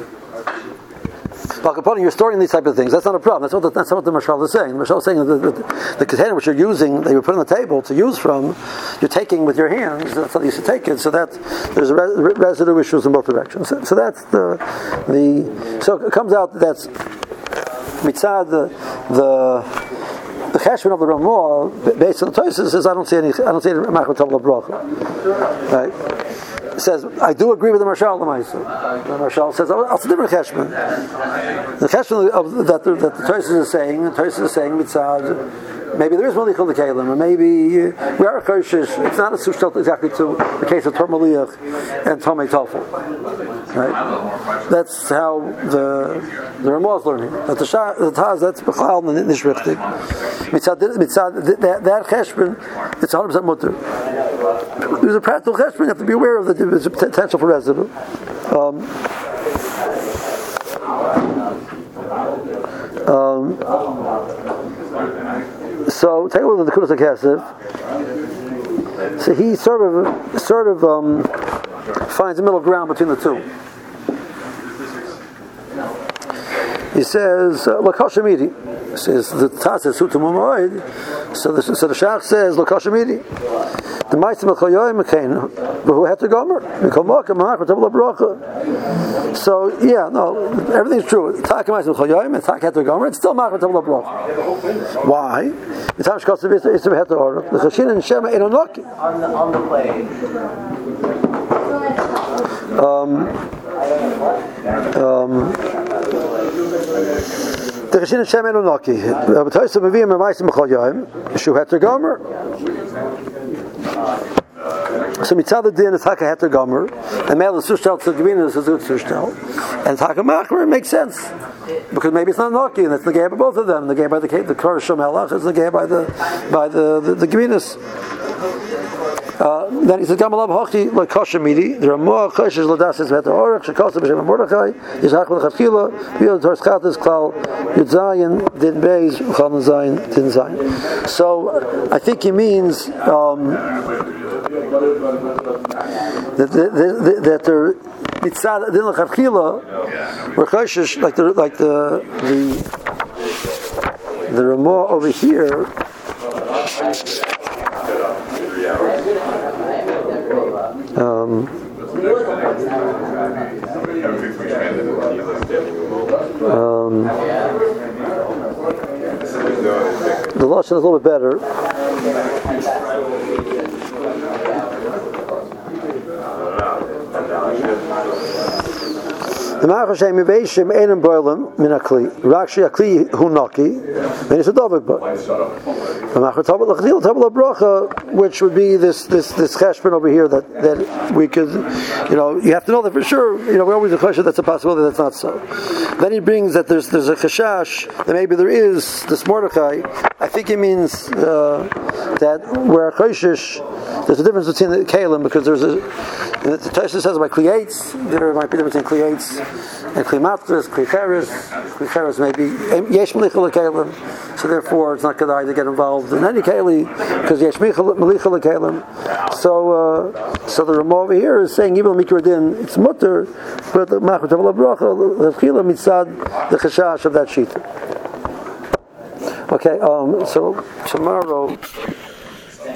But you're storing these type of things. That's not a problem. That's what the, that's what the Mashal is saying. The Mashal is saying that the, the, the container which you're using, that you put on the table to use from, you're taking with your hands. That's how you used to take it. So that there's re- residue issues in both directions. So, so that's the the. So it comes out that that's mitzad the the. The cheshbon of the Ramah, based on the Tosfos, says I don't see any. I don't see any machmat tabla bracha. Right. Says, I do agree with the Marshal Lamaisa. The Marshal says, oh, it's a different cheshbon. The cheshbon of, that, the, that the Tosfos is saying, the Tosfos is saying, mitzad, maybe there is Malichal L'Kelim, or maybe uh, we are a Koshish. It's not a sushtel exactly to the case of Tor Maliach and Tomei Tofel. Right? That's how the the Ramah is learning. That the Shah, the Taz, that's Bechal Nishrichtig. Mitzad, mitzad, that, that cheshbon, it's one hundred percent mutter. There's a practical cheshbon. You have to be aware of that there's a potential for residue. Um, um, so take a look at the Kudas HaKesef. So he sort of, sort of um, finds a middle ground between the two. He says, "Lakasha midi." Says the Taz says Sutam Umoid. So the so the Shach says Lakasha midi. The Ma'asim Chayoyim Mekain, but who had to gomer? So yeah, no, everything's true. Tak Ma'asim Chayoyim and Tak had to gomer. It's still Ma'asim Tabla Bracha. Why? The Tash Kosev is is had to order. The Chashin and Shema in Anoki on the on the plate. Um. Um. The Chashin and Shema in Anoki. But Tosfos Meviyim and Ma'asim Chayoyim. Shu had to gomer. So mitzad the din is taka heter gomer, and mele sushtel to geminas is a good sushtel, and taka machmer it makes sense because maybe it's not noki, and it's the gay by both of them. The gay by the the kor shomelach is the gay by the by the the, the geminas. Uh, then he says, "Gamalab hochi like kosher midi. There are more kosher ladasis better orach shekosher b'shem Mordechai yishach v'lechatchila b'yod torschatas klal yud zayin din beis chal zayin din zayin." So I think he means um, that that, that, that there mitzad din lechatchila were kosher like the like the the the Ramah over here. Um, um, the lashon is a little bit better. The Ma'achashem Yiveshim Einem Boilim Min Akli Rakshi Akli Hunaki Then it's a Dovik Bo The Ma'achar Tabal L'Chadil Tabal L'Bracha, which would be this this this cheshbon over here that, that we could, you know, you have to know that for sure. You know, we're always a question that's a possibility that's not so. Then he brings that there's there's a chashash that maybe there is this Mordechai. I think it means uh, that where Choshish, there's a difference between the Kalim, because there's a the Tosha says about Kliyates, there might be a difference between Kliyates and Klimatris, Klicheres. Klicheres may be Yesh Melicha L'Kalim, so therefore it's not good to get involved in any Kali, because Yesh Melicha L'Kalim. So, uh, so the Ramah over here is saying even Mikra Din, it's mutter, but the Ma'achar Tabal Bracha, the Chila Mitzad, the Chashash of that sheet. Okay, um, so tomorrow.